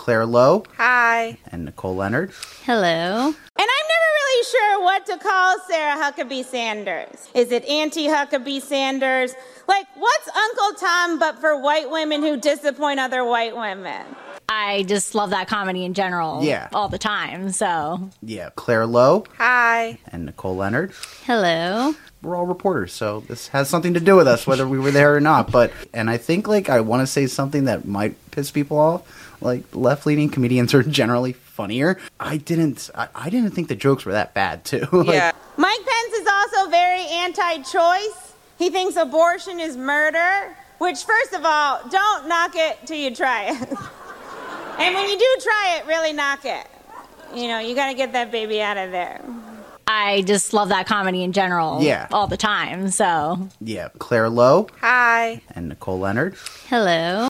Claire Lowe. Hi. And Nicole Leonard. Hello. And I'm never really sure what to call Sarah Huckabee Sanders. Is it Auntie Huckabee Sanders? Like, what's Uncle Tom but for white women who disappoint other white women? I just love that comedy in general. Yeah. All the time, so. Yeah, Claire Lowe. Hi. And Nicole Leonard. Hello. We're all reporters, so this has something to do with us, whether we were there or not. And I think, I want to say something that might piss people off. Left-leaning comedians are generally funnier. I didn't think the jokes were that bad, too. Yeah. Mike Pence is also very anti-choice. He thinks abortion is murder, which, first of all, don't knock it till you try it. And when you do try it, really knock it. You got to get that baby out of there. I just love that comedy in general. Yeah. All the time, so. Yeah, Claire Lowe. Hi. And Nicole Leonard. Hello.